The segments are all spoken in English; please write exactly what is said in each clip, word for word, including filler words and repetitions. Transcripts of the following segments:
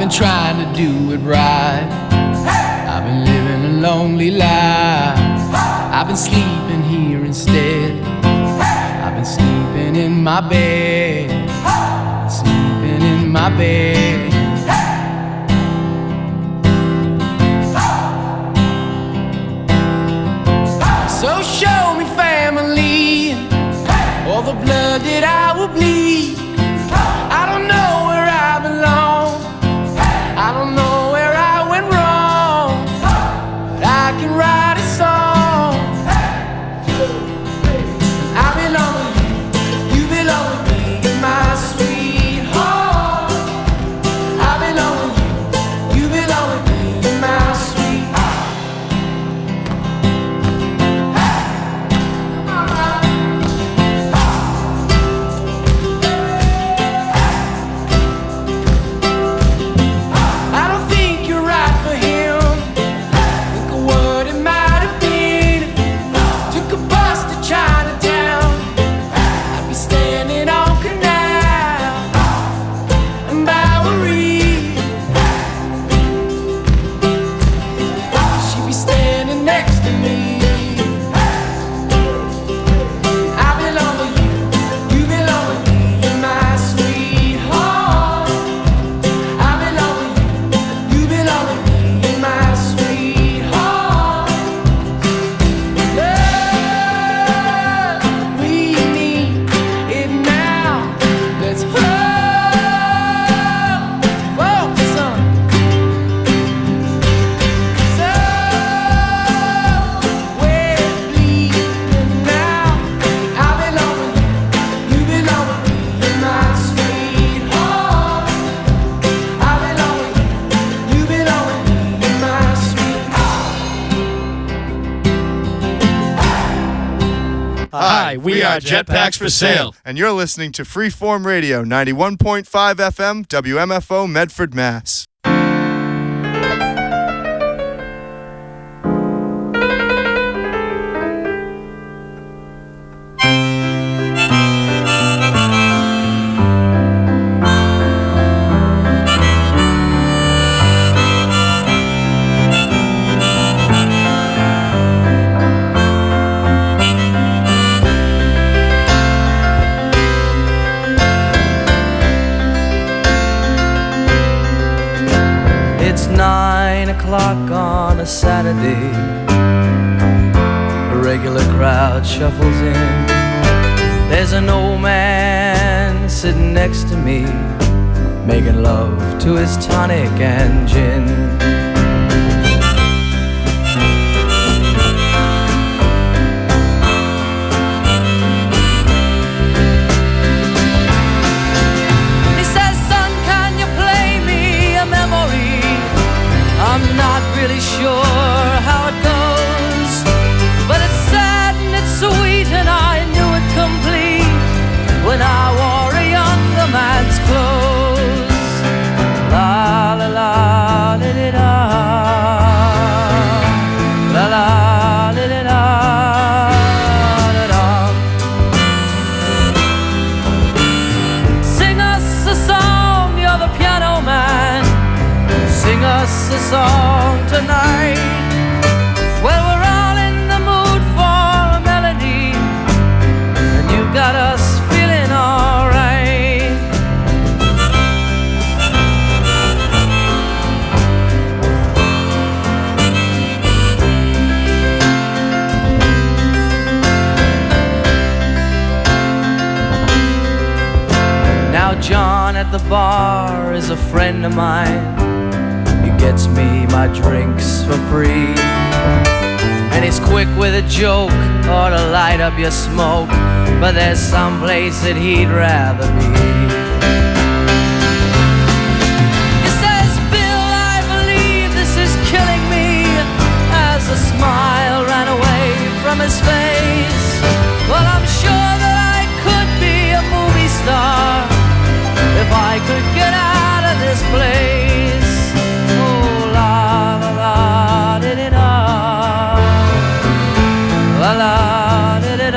been trying to do it right. I've been living a lonely life. I've been sleeping here instead. I've been sleeping in my bed. I've been sleeping in my bed. So show me family, all the blood that I will bleed. I don't know where I belong. I don't know where I went wrong, but I can write a song. I belong with you, you belong with me, my sweetheart. I belong with you, you belong with me, my sweetheart. We are Jetpacks for Sale. And you're listening to Freeform Radio, ninety-one point five F M, W M F O, Medford, Mass. O'clock on a Saturday, a regular crowd shuffles in. There's an old man sitting next to me, making love to his tonic and gin. I'm not really sure how it goes, but it's sad and it's sweet, and I knew it complete when I wore a younger man's clothes. La la la la la la la la la la. Sing us a song, you're the piano man. Sing us a song tonight. Well, we're all in the mood for a melody, and you've got us feeling alright. Now John at the bar is a friend of mine. Gets me my drinks for free, and he's quick with a joke or to light up your smoke, but there's some place that he'd rather be. He says, Bill, I believe this is killing me, as a smile ran away from his face. Well, I'm sure that I could be a movie star if I could get out of this place. La la la da da da, la la da da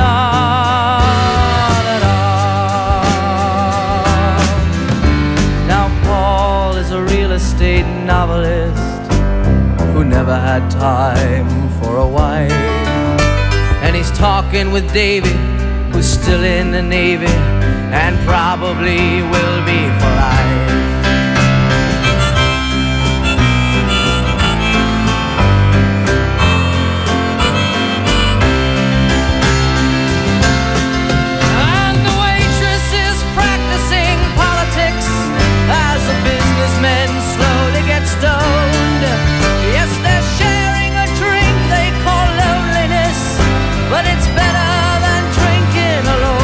da da. Now Paul is a real estate novelist who never had time for a wife. And he's talking with Davy, who's still in the Navy and probably will be for life. And the waitress is practicing politics as the businessmen slowly get stoned. Yes, they're sharing a drink they call loneliness, but it's better than drinking alone.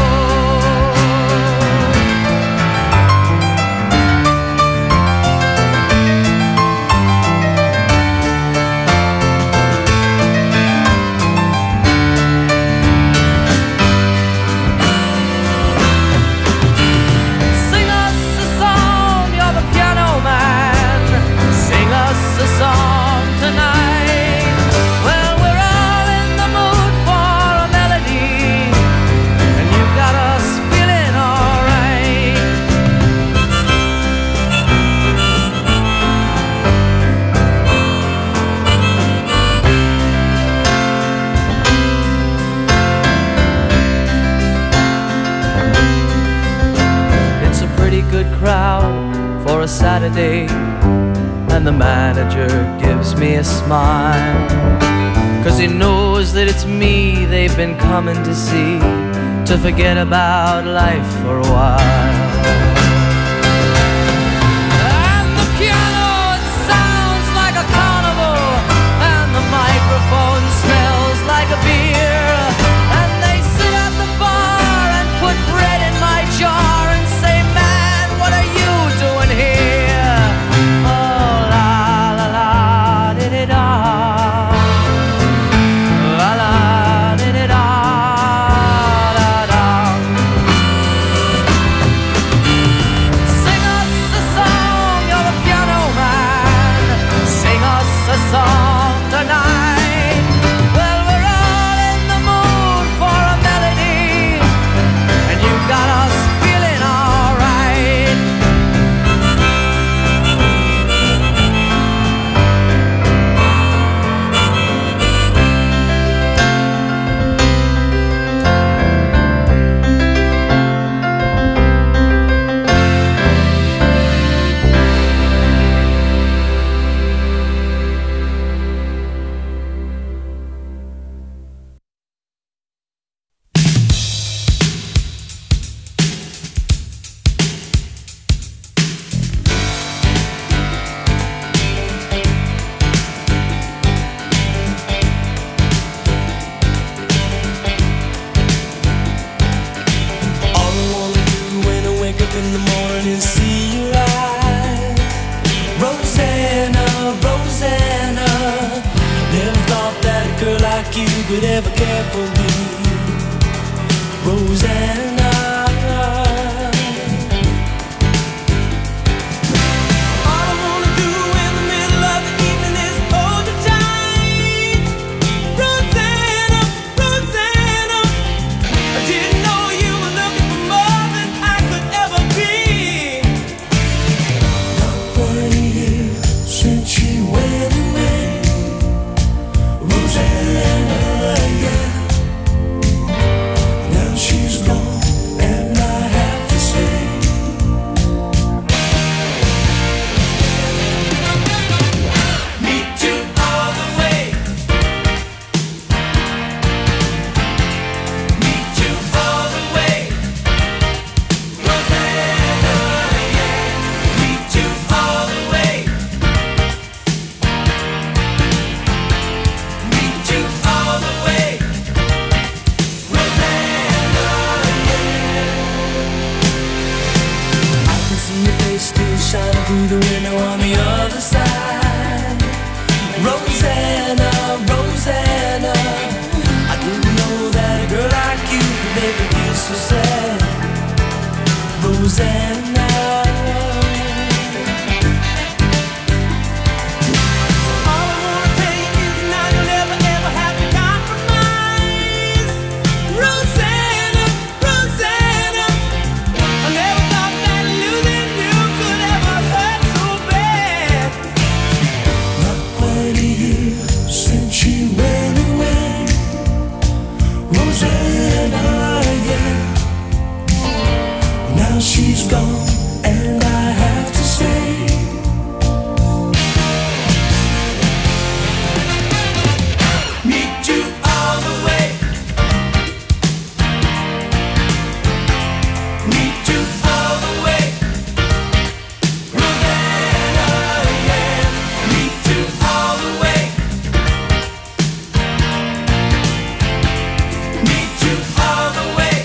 Sing us a song, you're the piano man. Sing us a song tonight. Well, we're all in the mood for a melody, and you've got us feeling alright. It's a pretty good crowd for a Saturday, and the manager gives me a smile, 'cause he knows that it's me they've been coming to see, to forget about life for a while. And the piano, it sounds like a carnival, and the microphone smells like a beer. And they sit at the bar and put bread in my jar and say, man, what are you doing here? Oh, la la la, di-di-da. La la, di-di-da, da-da. Sing us a song, you're the piano man. Sing us a song tonight. Well, we're all in the mood for a melody, and you've got us feeling alright. All I wanna do when I wake up in the morning is see your eyes. Rosanna, Rosanna, never thought that a girl like you could ever care for me. Rosanna, all I wanna do in the middle of the evening is hold you tight. Rosanna, Rosanna, I didn't know you were looking for more than I could ever be. Not for a year since she went away. Rosanna, yeah. Now she's gone and I have to say, me too all the way. Me too all the way. Rosanna, yeah. Me too all the way. Me too all the way. Rosanna, yeah. I can see your face still shining through the window on the other side. Rosanna, Rosanna, I didn't know that a girl like you could make me feel so sad. Rosanna, all I wanna tell you is now you'll never ever have to compromise. Rosanna, Rosanna, I never thought that losing you could ever hurt so bad. Now she's gone, and I have to say, meet you all the way. Meet you all the way. Rosanna, yeah. Meet you all the way. Meet you all the way.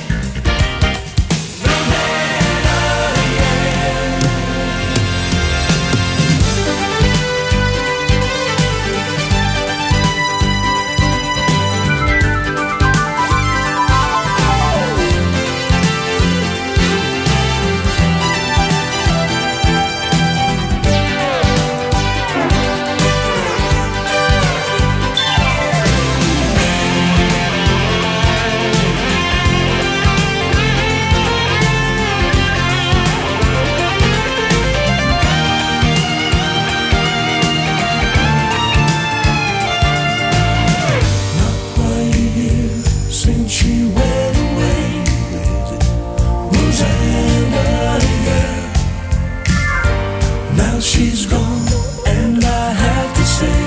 Since she went away, Rosanna, yeah. Now she's gone, and I have to say,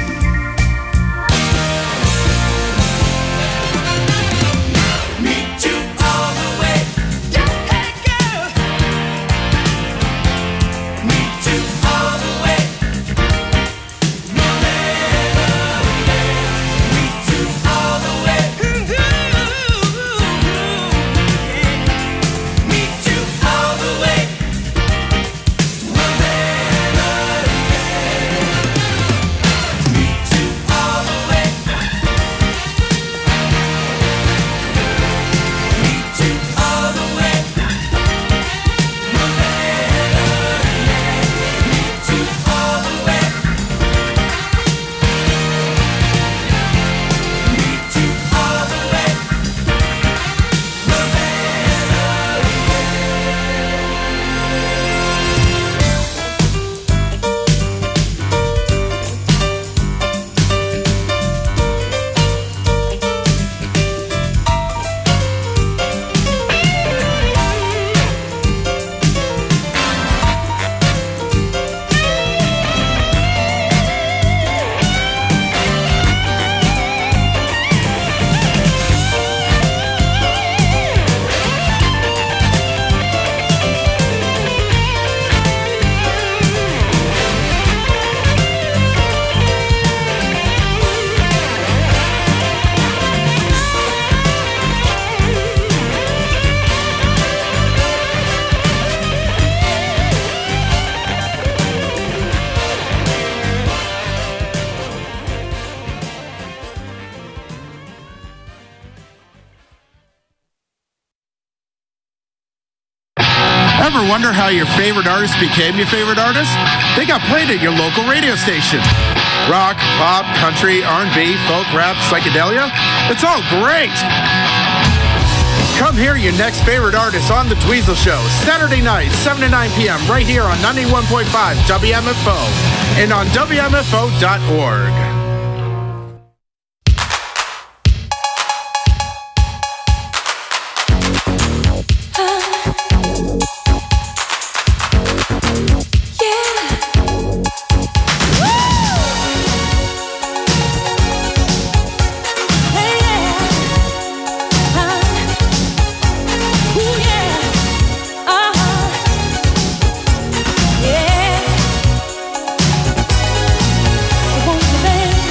meet you all the way. Hey girl, meet you all the way. Rosanna, yeah. Meet you all the way. Meet you all the way. Ever wonder how your favorite artist became your favorite artist? They got played at your local radio station. Rock, pop, country, R and B, folk, rap, psychedelia. It's all great. Come hear your next favorite artist on The Dweezil Show, Saturday night, seven to nine p.m. right here on ninety-one point five W M F O and on W M F O dot org. Won't you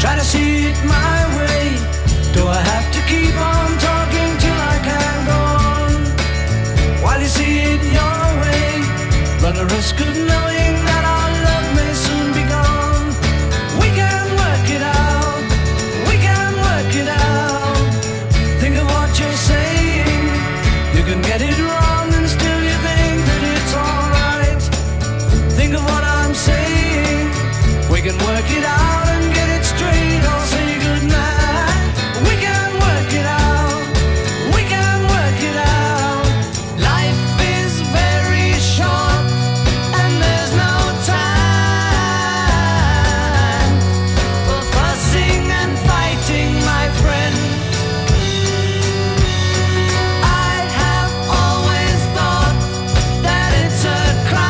Try to see it my way. Do I have to keep on talking till I can go on? While you see it your way, run the risk of knowing that our love may soon be gone. We can work it out, we can work it out. Think of what you're saying. You can get it wrong and still you think that it's alright. Think of what I'm saying. We can work it out and get it straight. I'll say goodnight. We can work it out, we can work it out. Life is very short and there's no time for fussing and fighting, my friend. I have always thought that it's a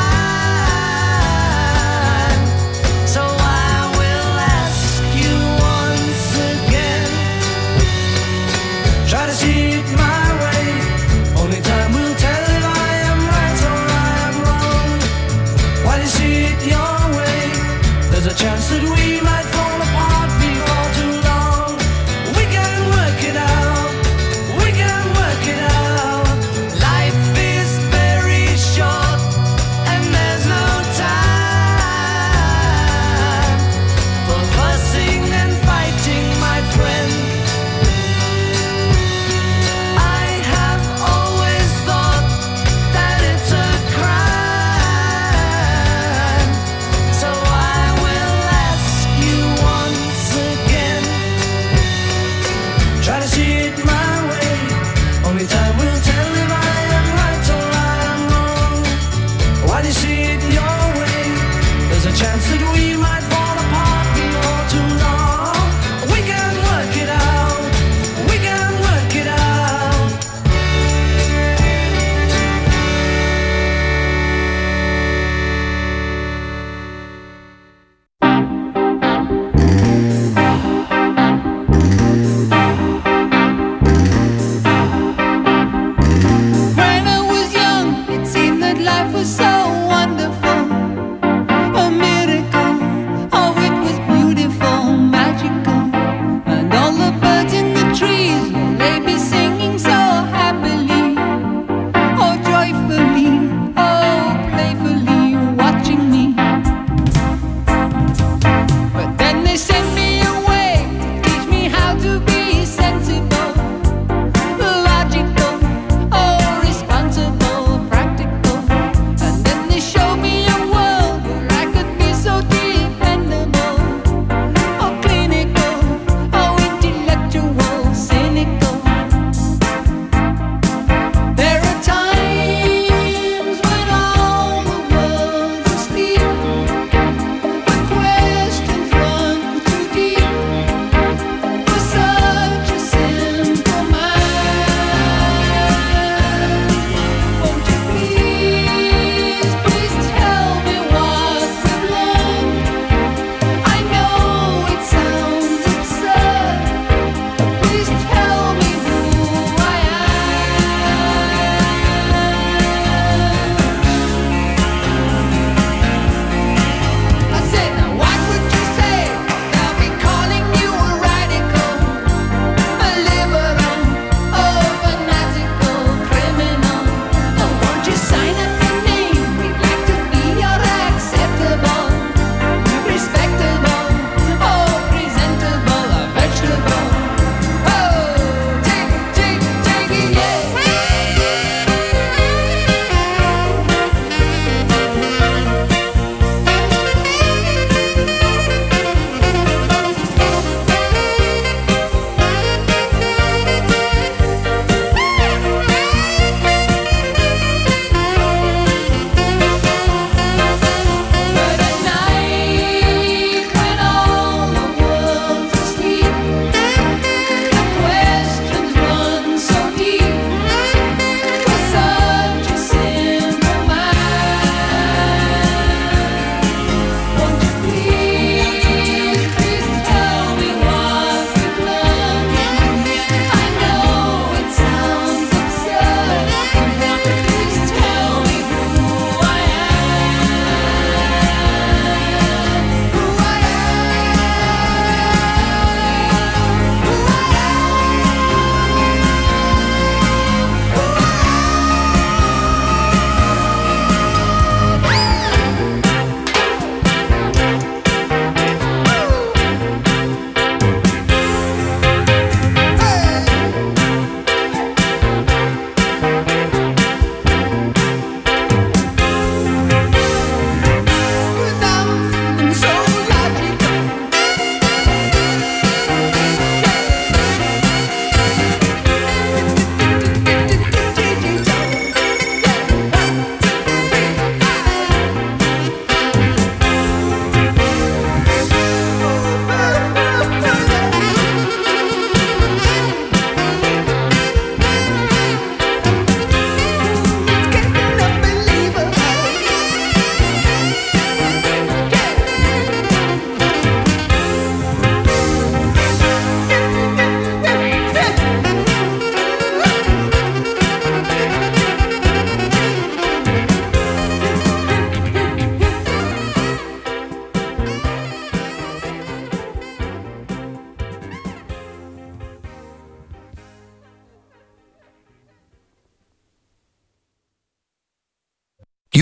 crime, so I will ask you once again. Try to see it my way. Only time will tell if I am right or I am wrong. While you see it your way, there's a chance that we might fall apart before too long. We can work it out, we can work it out. Life is very short and there's no time for fussing and fighting, my friend. I have always thought that it's a crime, so I will ask you once again. Try to see it my way. Only time will tell if I am right or I am wrong. While you see it your way, there's a chance that we might fall apart before too long. We can work it out, we can work it out. When I was young, it seemed that life was so wonderful, a miracle.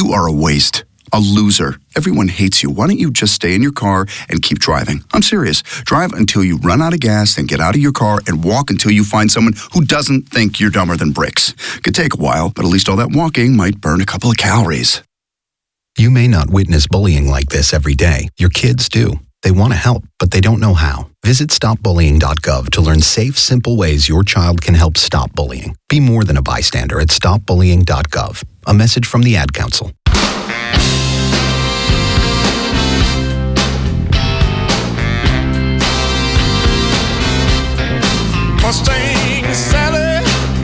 You are a waste. A loser. Everyone hates you. Why don't you just stay in your car and keep driving? I'm serious. Drive until you run out of gas, then get out of your car and walk until you find someone who doesn't think you're dumber than bricks. Could take a while, but at least all that walking might burn a couple of calories. You may not witness bullying like this every day. Your kids do. They want to help, but they don't know how. Visit stop bullying dot gov to learn safe, simple ways your child can help stop bullying. Be more than a bystander at stop bullying dot gov. A message from the Ad Council. Mustang Sally,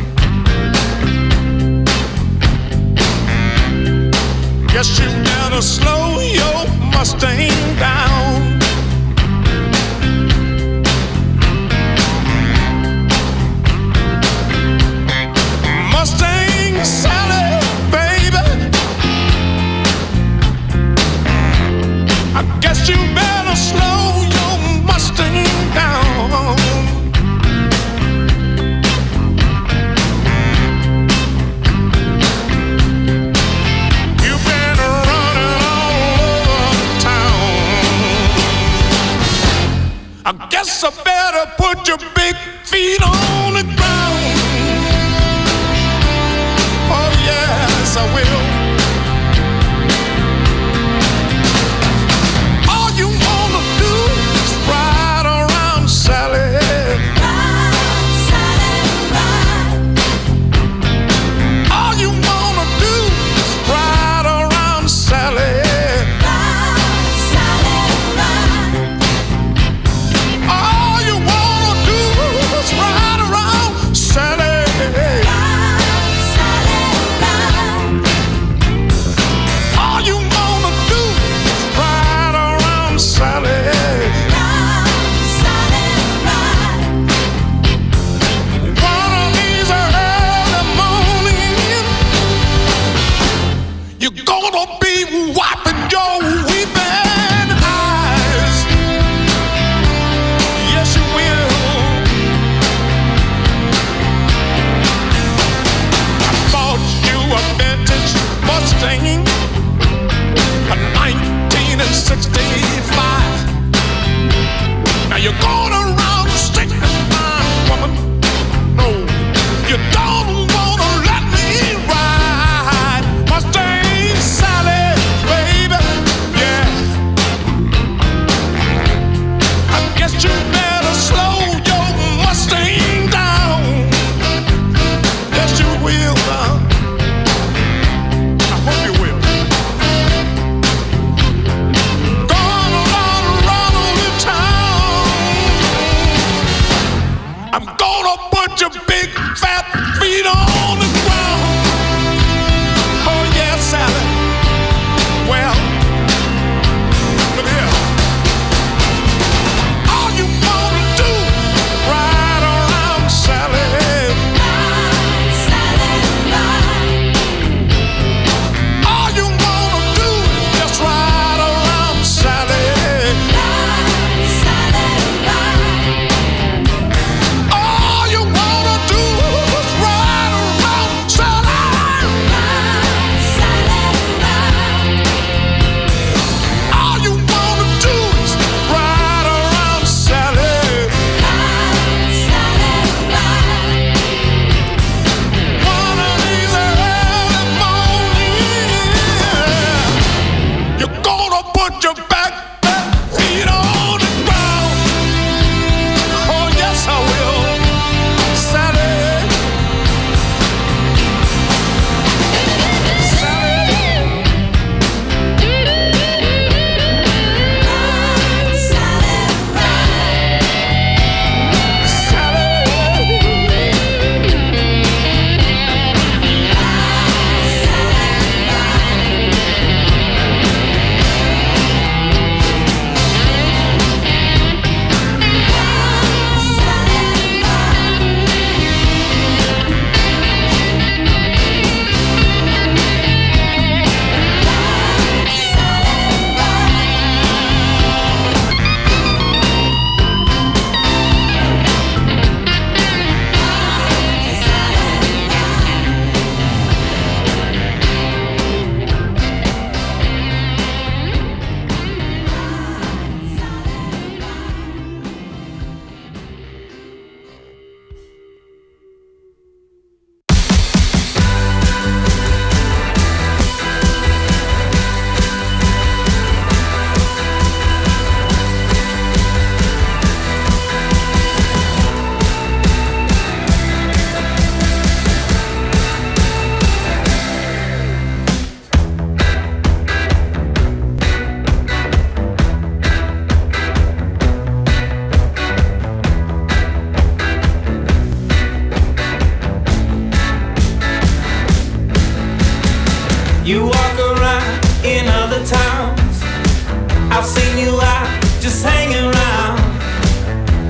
guess you better slow your Mustang down. Mustang Sally, baby, I guess you better slow your Mustang down. I guess I better put your big feet on the ground. Oh yes, I will. All you wanna do is ride around, Sally. Ride, Sally, ride. All you wanna do is ride around, Sally. All you wanna do is ride around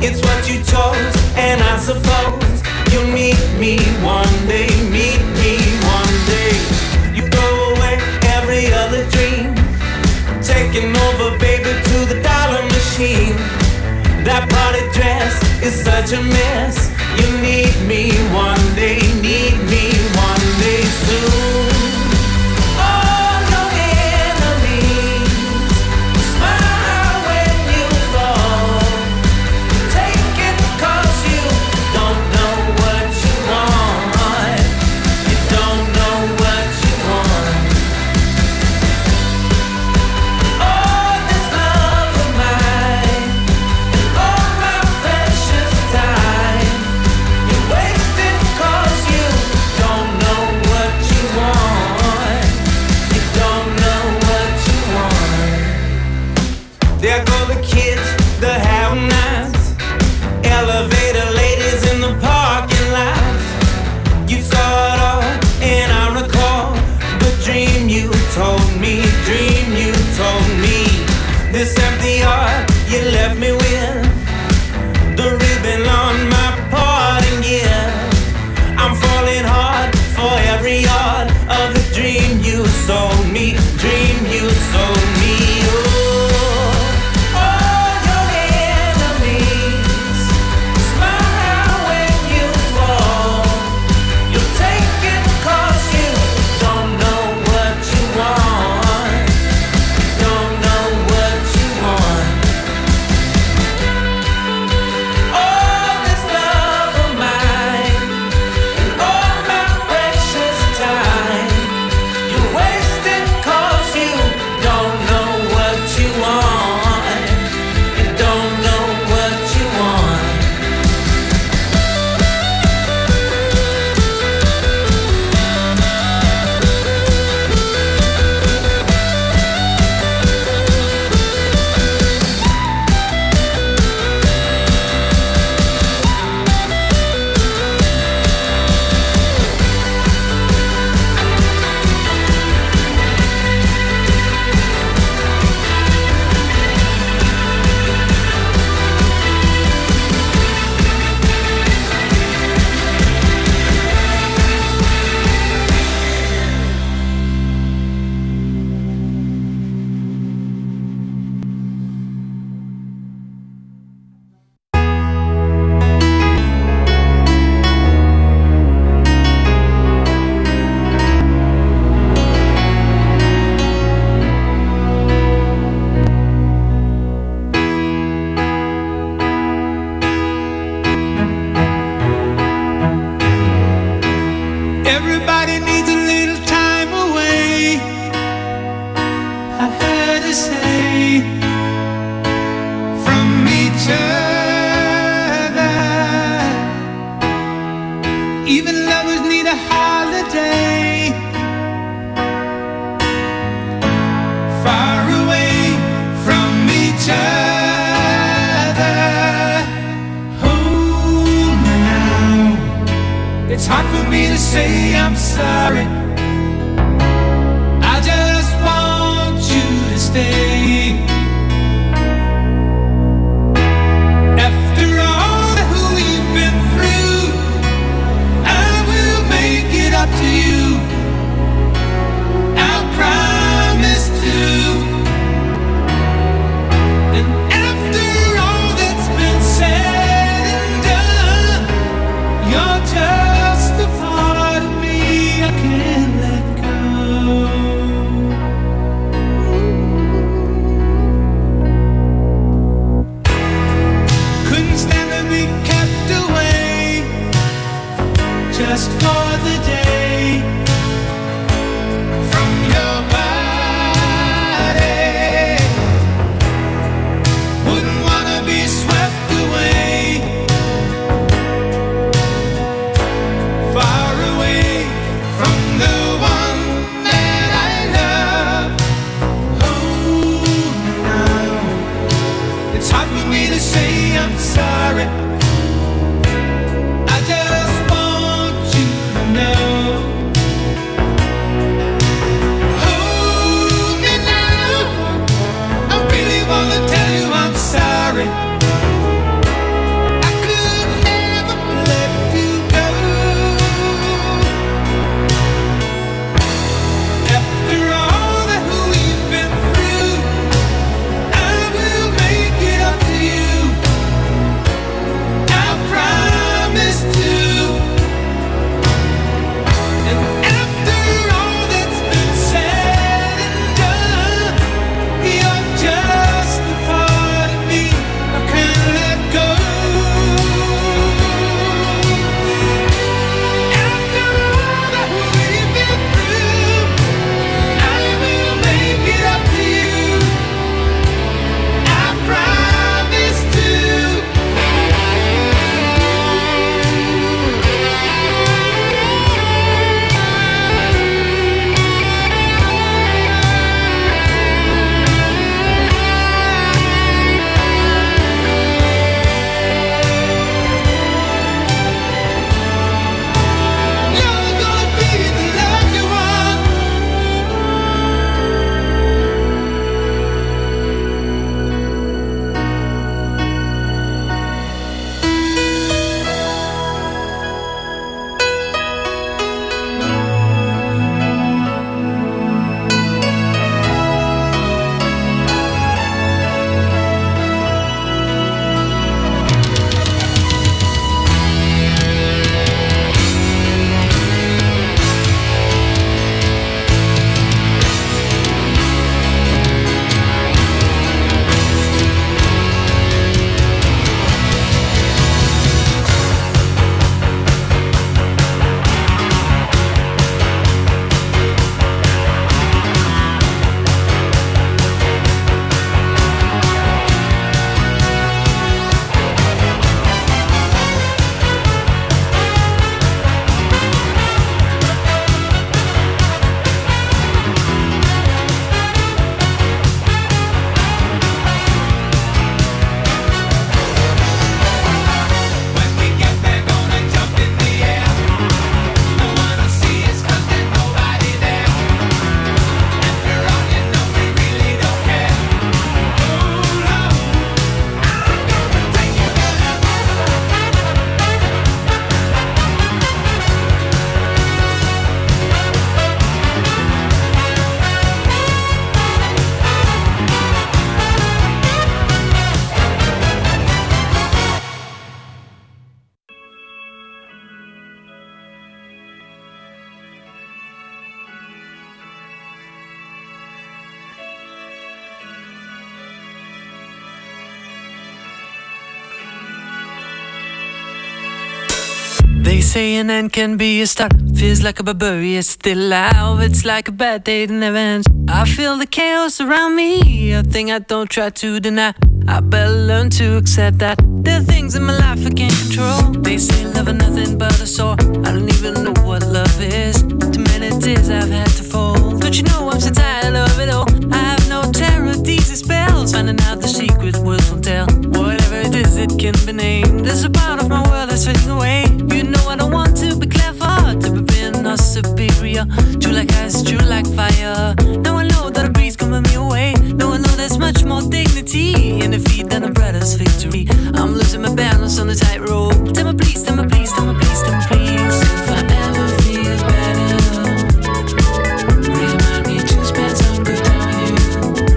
It's what you chose, and I suppose you'll meet me one day, meet me one day. You go away, every other dream taking over, baby, to the dollar machine. That party dress is such a mess. You need me one day, need me one day soon. All your enemies smile when you fall. Take it 'cause you don't know what you want. You don't know what you want. Oh, this love of mine, all my precious time, you waste it 'cause you don't know what you want. You don't know what you want. There go the kids, the have-nots, elevator ladies in the parking lots. You saw it all, and I recall the dream you told me, dream you told me. This empty heart you left me with, the ribbon on my parting gift. I'm falling hard for every yard of the dream you sold me, dream you sold me. Oh, all your enemies smile when you fall. You'll take it 'cause you don't know what you want. Don't know what you want. All this love of mine, and all my precious time, you waste it 'cause you don't know what you want. You don't know what you want. Everybody needs a little time away, I heard her say, from each other. Even lovers need a holiday, far away from each other. Hold me now. It's hard for me to say I'm sorry. I just want you to stay. After all that we've been through, I will make it up to you. I promise to. And after all that's been said and done, you're just a part of me I can't let go. Couldn't stand to be kept away just for the day from your body. Wouldn't wanna be swept away, far away from the one that I love. Hold me now. It's hard for me to say I'm sorry. I just want you They say an end can be a start. Feels like a barbarian still alive. It's like a bad day that never ends. I feel the chaos around me, a thing I don't try to deny. I better learn to accept that there are things in my life I can't control. They say love is nothing but a sore. I don't even know what love is. Too many tears I've had to fold. Don't you know I'm so tired of it all? I have no terror, these are spells. Finding out the secret words will tell. Whatever it is, it can be named. There's a part of my world that's fading away. You know I don't want to be clever, to be being or superior. True like ice, true like fire. Now I know that a breeze coming me away. Now I know there's much more dignity in defeat than a brother's victory. I'm losing my balance on the tightrope. Tell me please, tell me please, tell me please, tell me please. If I ever feel better, remind me to spend some good time with you.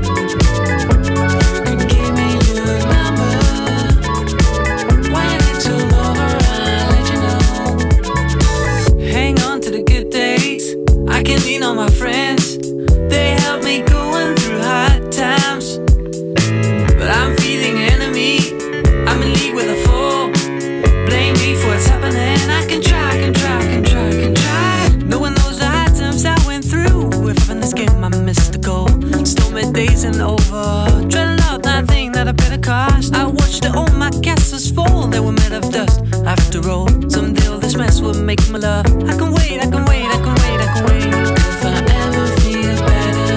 You can give me your number. When it's all over, I'll let you know. Hang on to the good days. I can lean on my friends. They help me going through hard times. But I'm feeling enemy. I'm in league with a fool. Blame me for what's happening. I can try, can try, can try, can try. No one knows the hard times I went through. If in this game I missed the goal. Stormy days and over. Dreading out nothing that I better cost. I watched all my castles fall. They were made of dust. After all, someday all this mess will make my love. I can wait, I can wait, I can wait, I can wait. If I ever feel better,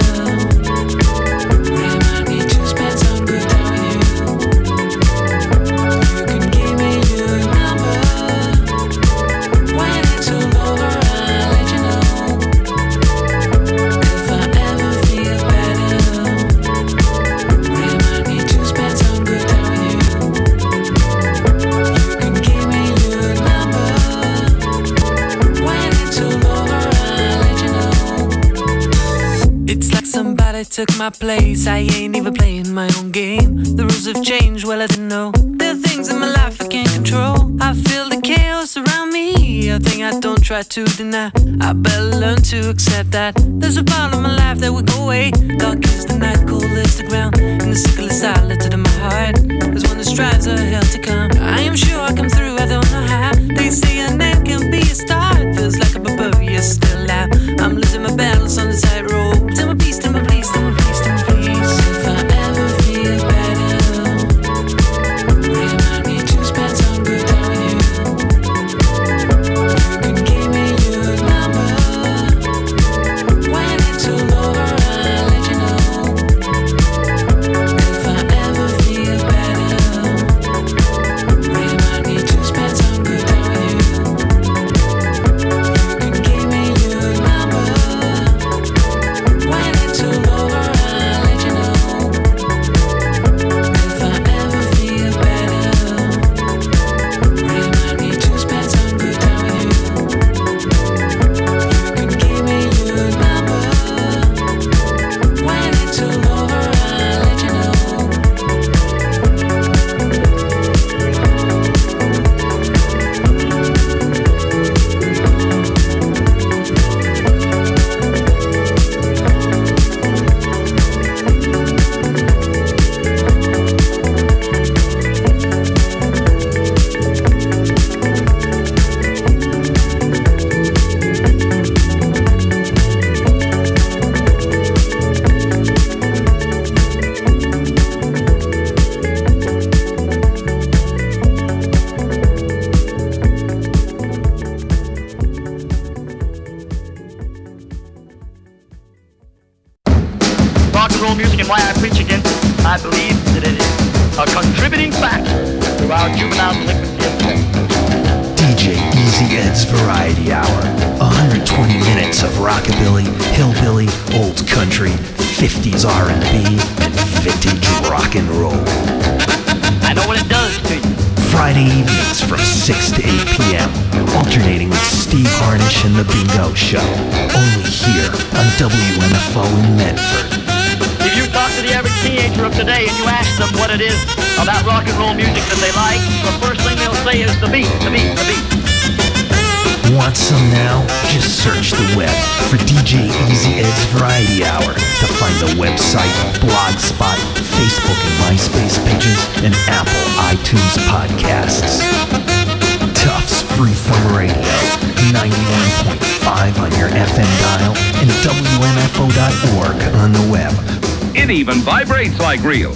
remind me to spend some good time with you. You can give me your number. When it's all over, I'll let you know. If I ever feel better, remind me to spend some good time with you. You can give me your number. When it's all over, I'll let you know. It's like somebody took my place. I ain't even playing my own game. The rules have changed, well I didn't know. There are things in my life I can't control. I feel the chaos around me, a thing I don't try to deny. I better learn to accept that there's a part of my life that will go away. Dark is the night, cold is the ground, and the sickle is silent in my heart. There's one that strives a hell to come. I am sure I come through, I don't know how. They say an end can be a start. Feels like a barbarian still alive. I'm losing my balance on the tightrope. Tell me please, tell me please, tell me please, tell me please. If I ever feel better, remind me to spend some good time with you. You can give me your number. When it's all over, I'll let you know. If I ever feel better, remind me to spend some good time with you. You can give me your number. When it's all over, I'll let you know. If I ever feel better, remind me to spend some good time with you. You can give me your number. When it's all over, I'll let you know. Rock and roll music and why I preach against it. I believe that it is a contributing factor to our juvenile delinquency epidemic. D J Easy Ed's Variety Hour. one hundred twenty minutes of rockabilly, hillbilly, old country, fifties R and B, and vintage rock and roll. I know what it does to you. Friday evenings from six to eight p.m. Alternating with Steve Harnish and The Bingo Show. Only here on W M F O in Medford. If you talk to the average teenager of today and you ask them what it is about rock and roll music that they like, the first thing they'll say is the beat, the beat, the beat. Want some now? Just search the web for D J Easy Ed's Variety Hour to find the website, Blogspot, Facebook and MySpace pages, and Apple iTunes podcasts. Tufts Free Freeform Radio, ninety-one point five on your F M dial and W M F O dot org on the web. It even vibrates like real.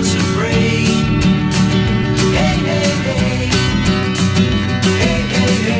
Hey, hey, hey. Hey, hey, hey.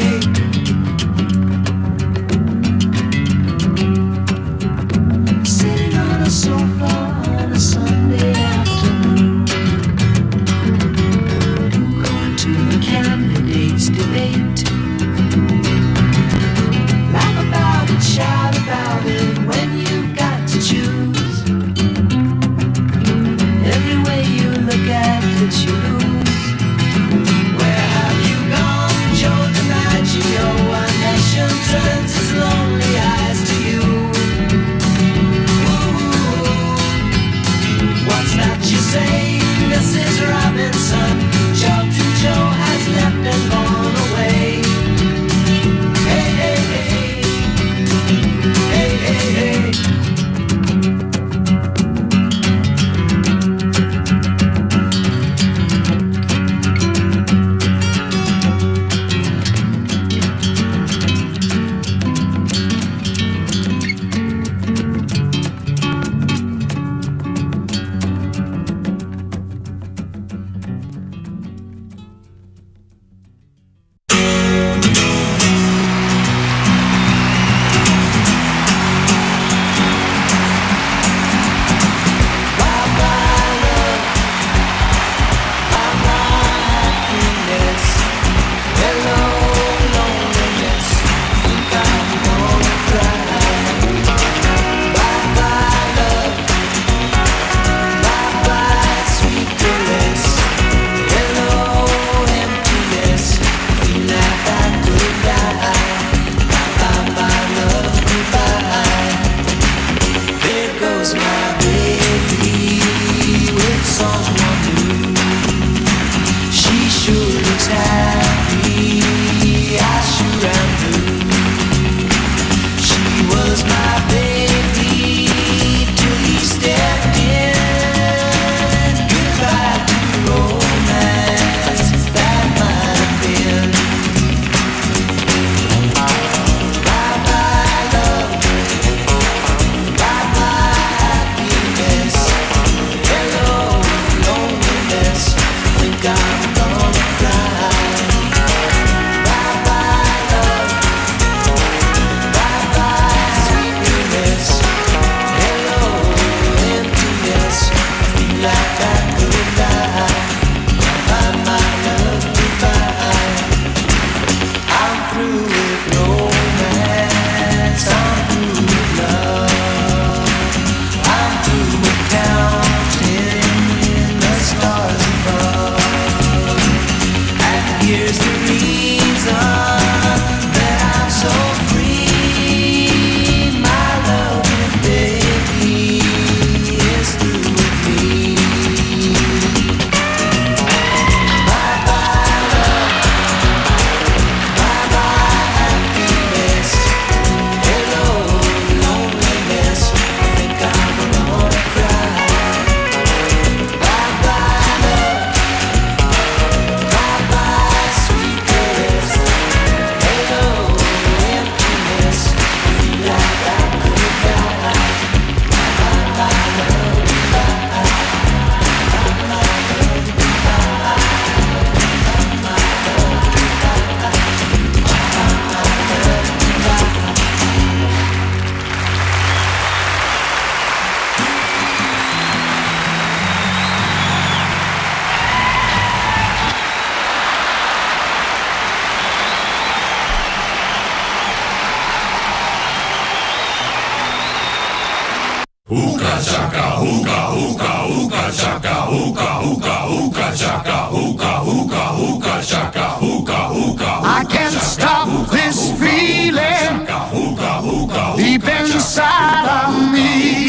Hookah chaka, hookah, hookah, hookah chaka, hookah, hookah, hookah chaka, hookah, hookah, hookah chaka, hookah, hookah. I can't stop this feeling deep inside of me.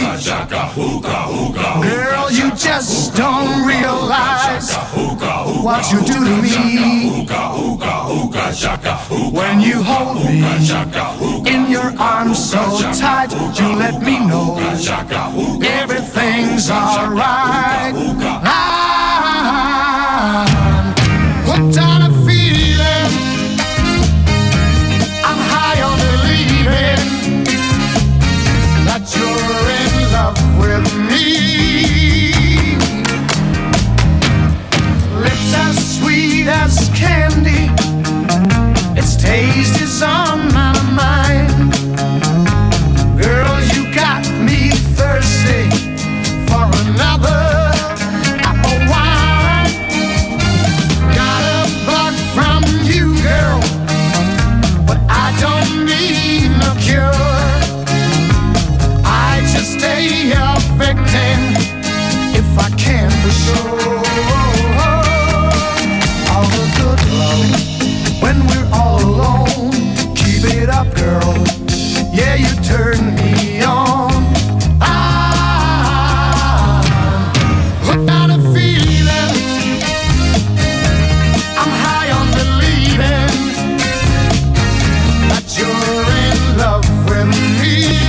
Girl, you just don't realize what you do to me. When you hold me in your arms so tight, you let me know everything's alright. I'm hooked on a feeling, I'm high on believing that you're in love with me. Lips as sweet as candy, its taste is on my mind. Girl, you got me thirsty for another apple wine. Got a bug from you, girl, but I don't need no cure. I just stay a victim if I can for sure. All the good love when we're all alone, keep it up, girl. Yeah, you turn me on. I'm hooked on a feeling, I'm high on believing that you're in love with me.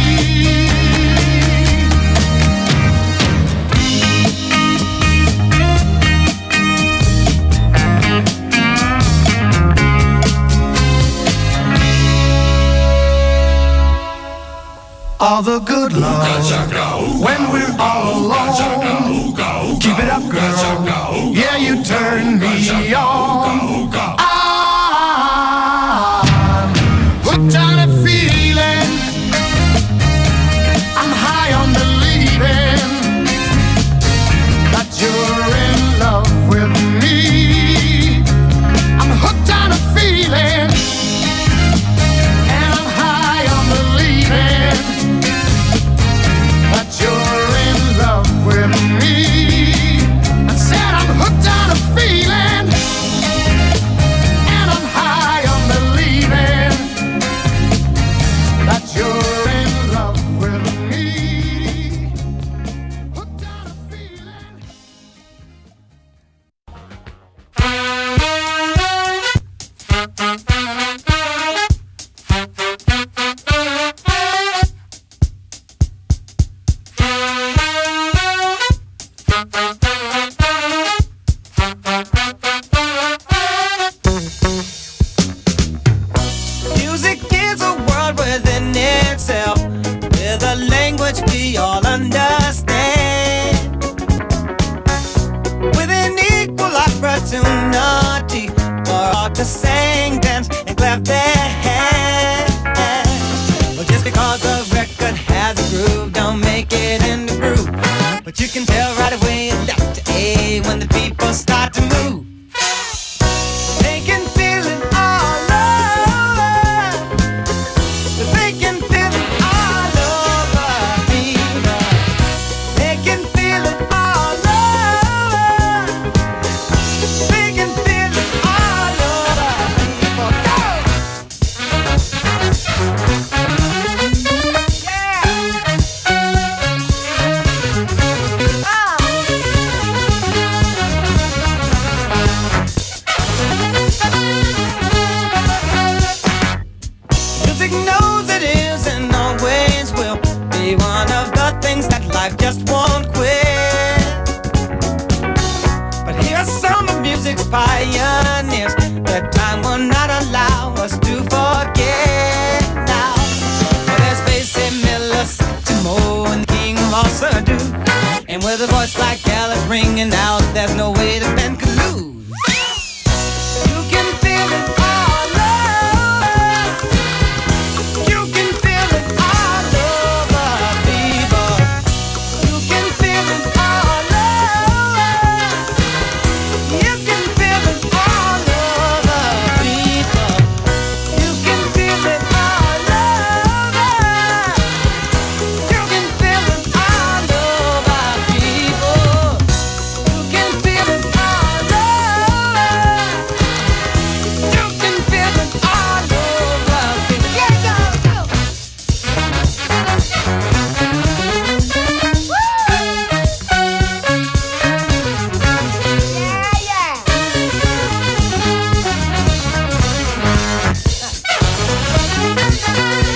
All the good love when we're all alone, keep it up, girl. Yeah, you turn me on. I'm hooked on a feeling, I'm high on believing that you're in love with me. I'm hooked on a feeling, and I'm high on believing that you're in love with me. I said I'm hooked on a feeling, and I'm high on believing that you're in love with me. Hooked on a feeling. Music is a world within itself, with a language we all understand, with an equal opportunity for all to sing, dance, and clap their hands. Well, just because a record has a groove, don't make it in the groove. But you can tell right away left to A when the people start to move. They can feel it all over. They can feel it all over people. They can feel it all over. They can feel it all over people. Go! Music knows it is and always will be one of the things that life just won't quit. But here are some of music's pioneers that time will not allow us to forget now. Well, there's Basie Miller, Satchmo, and King Mossadu. And with a voice like Alice ringing out, there's no way the band could lose. You can feel it all over. You can feel it all over, people. You can feel it all over. You can feel it all over, people. You can feel it all over. You can feel it all Thank you.